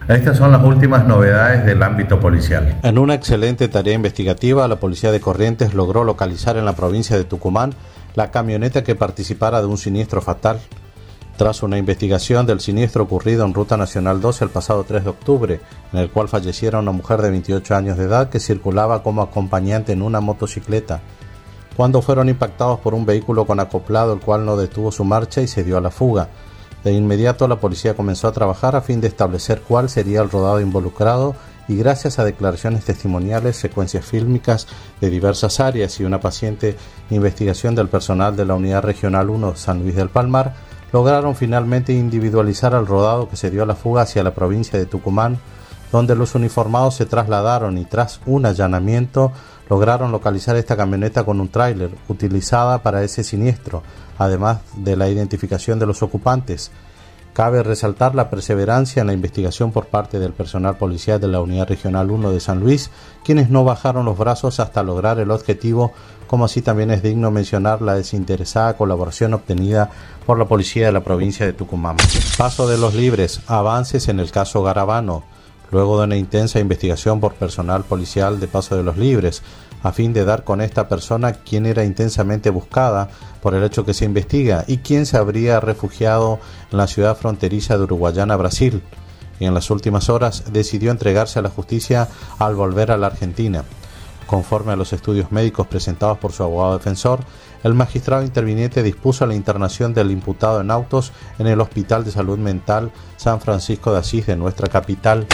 Estas son las últimas novedades del ámbito policial. En una excelente tarea investigativa, la policía de Corrientes logró localizar en la provincia de Tucumán la camioneta que participara de un siniestro fatal. Tras una investigación del siniestro ocurrido en Ruta Nacional 12 el pasado 3 de octubre, en el cual falleciera una mujer de 28 años de edad que circulaba como acompañante en una motocicleta, cuando fueron impactados por un vehículo con acoplado, el cual no detuvo su marcha y se dio a la fuga. De inmediato la policía comenzó a trabajar a fin de establecer cuál sería el rodado involucrado y gracias a declaraciones testimoniales, secuencias fílmicas de diversas áreas y una paciente investigación del personal de la Unidad Regional 1 de San Luis del Palmar, lograron finalmente individualizar el rodado que se dio a la fuga hacia la provincia de Tucumán, donde los uniformados se trasladaron y tras un allanamiento lograron localizar esta camioneta con un tráiler utilizada para ese siniestro, además de la identificación de los ocupantes. Cabe resaltar la perseverancia en la investigación por parte del personal policial de la Unidad Regional 1 de San Luis, quienes no bajaron los brazos hasta lograr el objetivo, como así también es digno mencionar la desinteresada colaboración obtenida por la policía de la provincia de Tucumán. Paso de los Libres, avances en el caso Garabano. Luego de una intensa investigación por personal policial de Paso de los Libres, a fin de dar con esta persona quien era intensamente buscada por el hecho que se investiga y quien se habría refugiado en la ciudad fronteriza de Uruguayana, Brasil, y en las últimas horas decidió entregarse a la justicia al volver a la Argentina. Conforme a los estudios médicos presentados por su abogado defensor, el magistrado interviniente dispuso la internación del imputado en autos en el Hospital de Salud Mental San Francisco de Asís de nuestra capital.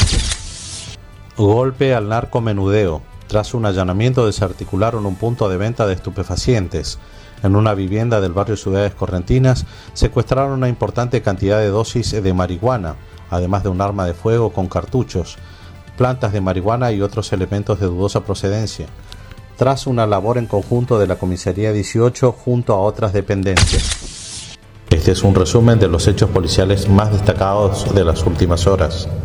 Golpe al narcomenudeo. Tras un allanamiento desarticularon un punto de venta de estupefacientes. En una vivienda del barrio Ciudades Correntinas secuestraron una importante cantidad de dosis de marihuana, además de un arma de fuego con cartuchos, plantas de marihuana y otros elementos de dudosa procedencia, tras una labor en conjunto de la Comisaría 18 junto a otras dependencias. Este es un resumen de los hechos policiales más destacados de las últimas horas.